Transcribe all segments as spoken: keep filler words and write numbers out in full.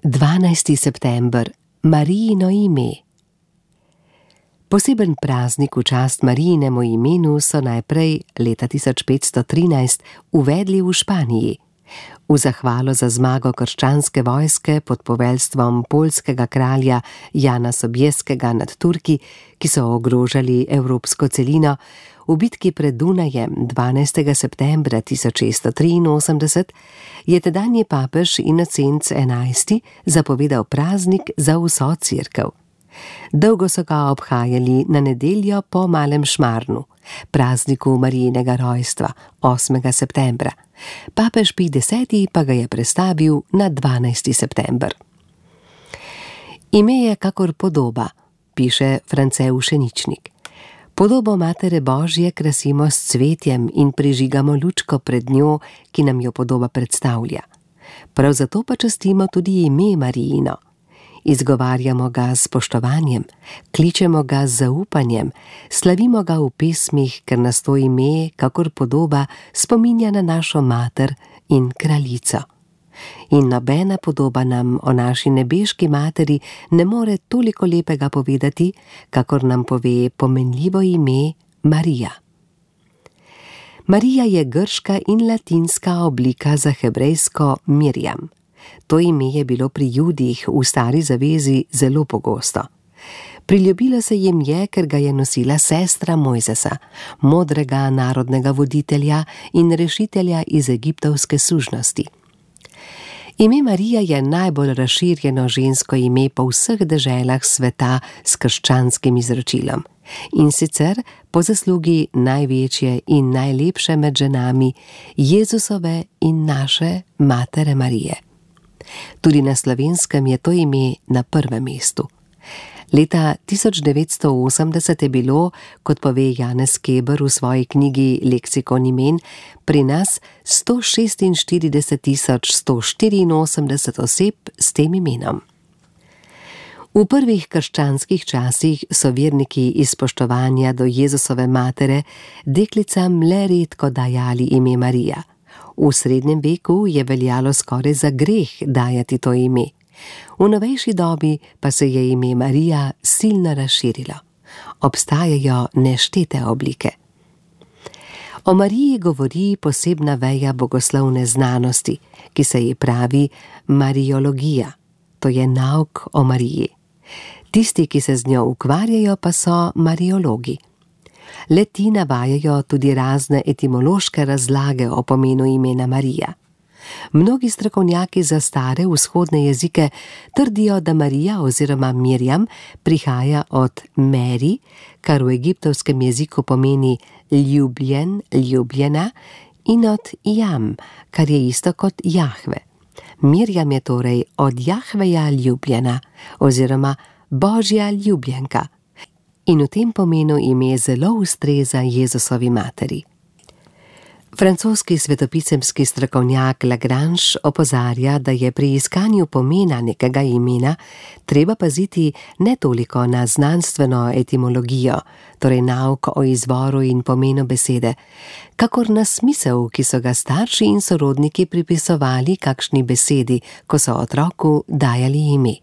dvanajsti september, Marijino ime. Poseben praznik v čast Marijinemu imenu so najprej leta tisoč petsto trinajst uvedli v Španiji. V zahvalo za zmago krščanske vojske pod poveljstvom poljskega kralja Jana Sobieskega nad Turki, ki so ogrožali evropsko celino, v bitki pred Dunajem dvanajstega septembra tisoč šeststo triinosemdeset je tedanji papež Inocenc enajsti zapovedal praznik za vso cerkev. Dolgo so ga obhajali na nedeljo po Malem Šmarnu, prazniku Marijinega rojstva, osmega septembra. Papež Pij deseti pa ga je prestavil na dvanajsti september. Ime je kakor podoba, piše France Ušeničnik. Podobo Matere Božje krasimo s cvetjem in prižigamo lučko pred njo, ki nam jo podoba predstavlja. Prav zato pa častimo tudi ime Marijino. Izgovarjamo ga s spoštovanjem, kličemo ga z zaupanjem, slavimo ga v pesmih, ker nas to ime, kakor podoba, spominja na našo mater in kraljico. In nobena podoba nam o naši nebeški materi ne more toliko lepega povedati, kakor nam pove pomenljivo ime Marija. Marija je grška in latinska oblika za hebrejsko Mirjam. To ime je bilo pri Judih v Stari zavezi zelo pogosto. Priljubilo se jim je, ker ga je nosila sestra Mojzesa, modrega narodnega voditelja in rešitelja iz egiptovske sužnosti. Ime Marija je najbolj razširjeno žensko ime po vseh deželah sveta s krščanskim izročilom. In sicer po zaslugi največje in najlepše med ženami, Jezusove in naše matere Marije. Tudi na Slovenskem je to ime na prvem mestu. Leta tisoč devetsto osemdeset je bilo, kot pove Janez Keber v svoji knjigi Leksikon imen, pri nas sto šestinštirideset tisoč sto štiriinosemdeset oseb s tem imenom. V prvih krščanskih časih so verniki iz spoštovanja do Jezusove matere deklicam le redko dajali ime Marija. V srednjem veku je veljalo skoraj za greh dajati to ime. V novejši dobi pa se je ime Marija silno razširilo. Obstajajo neštete oblike. O Mariji govori posebna veja bogoslovne znanosti, ki se ji pravi Marijologija, to je nauk o Mariji. Tisti, ki se z njo ukvarjajo, pa so Marijologi. Le-ti navajajo tudi razne etimološke razlage o pomenu imena Marija. Mnogi strokovnjaki za stare vzhodne jezike trdijo, da Marija oziroma Mirjam prihaja od Meri, kar v egiptovskem jeziku pomeni ljubljen, ljubljena, in od Jam, kar je isto kot Jahve. Mirjam je torej od Jahveja ljubljena oziroma Božja ljubljenka. In v tem pomenu ime zelo ustreza Jezusovi materi. Francoski svetopisemski strokovnjak Lagrange opozarja, da je pri iskanju pomena nekega imena treba paziti ne toliko na znanstveno etimologijo, torej nauk o izvoru in pomenu besede, kakor na smisel, ki so ga starši in sorodniki pripisovali kakšni besedi, ko so otroku dajali ime.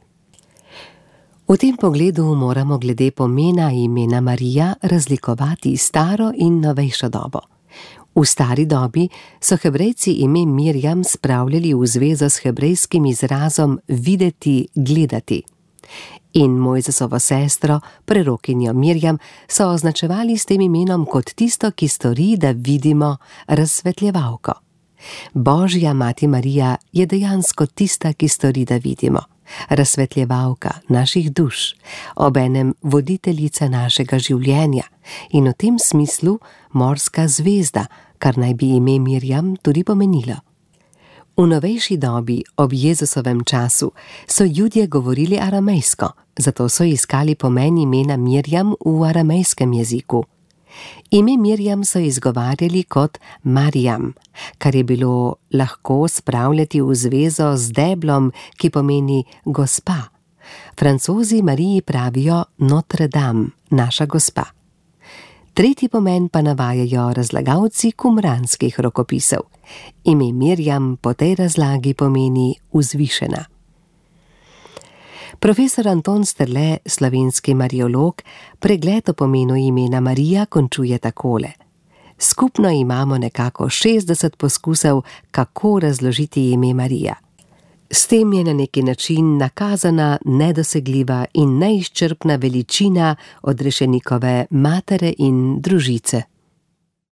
V tem pogledu moramo glede pomena imena Marija razlikovati staro in novejšo dobo. V stari dobi so Hebrejci ime Mirjam spravljali v zvezo s hebrejskim izrazom videti, gledati. In Mojzesovo sestro, prerokinjo Mirjam, so označevali s tem imenom kot tisto, ki stori, da vidimo, razsvetljevalko. Božja mati Marija je dejansko tista, ki stori, da vidimo, razsvetljevalka naših duš, obenem voditeljica našega življenja in v tem smislu morska zvezda, kar naj bi ime Mirjam tudi pomenilo. V novejši dobi, ob Jezusovem času, so Judje govorili aramejsko, zato so iskali pomen imena Mirjam v aramejskem jeziku. Ime Mirjam so izgovarjali kot Marijam, kar je bilo lahko spravljati v zvezo z deblom, ki pomeni gospa. Francozi Mariji pravijo Notre Dame, naša gospa. Tretji pomen pa navajajo razlagalci kumranskih rokopisov. Ime Mirjam po tej razlagi pomeni vzvišena. Profesor Anton Sterle, slovenski mariolog, pregled o pomenu imena Marija končuje takole: skupno imamo nekako šestdeset poskusov, kako razložiti ime Marija. S tem je na neki način nakazana nedosegljiva in neizčrpna veličina odrešenikove matere in družice.